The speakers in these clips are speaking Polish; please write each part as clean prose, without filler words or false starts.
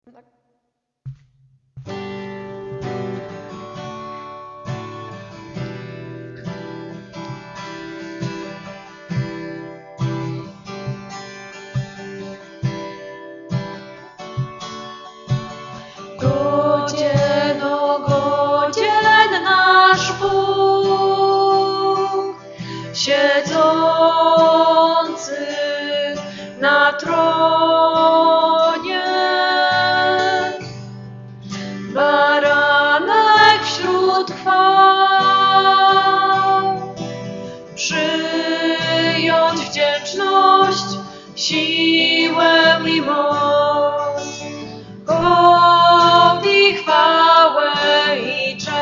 Tak. Godzien, o godzien nasz Bóg, siedzący na tronie, baranek wśród chwał, przyjąć wdzięczność, siłę i moc, hołd i chwałę i cześć.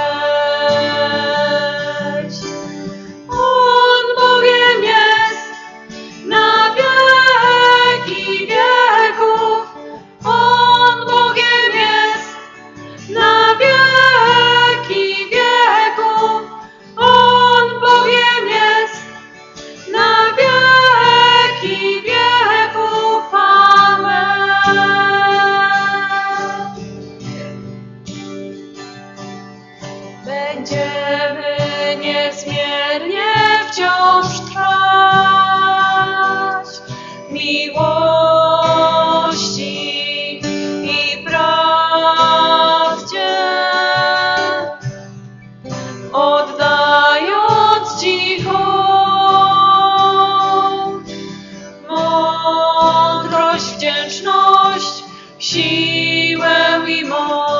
On Bogiem jest na wieki wieków, On Bogiem jest na wieki wieków, On Bogiem jest na wieki wieków. Amen. Będziemy niezmiernie wciąż trwać w miłości i prawdzie, oddając Ci hołd, mądrość, wdzięczność, siłę i moc.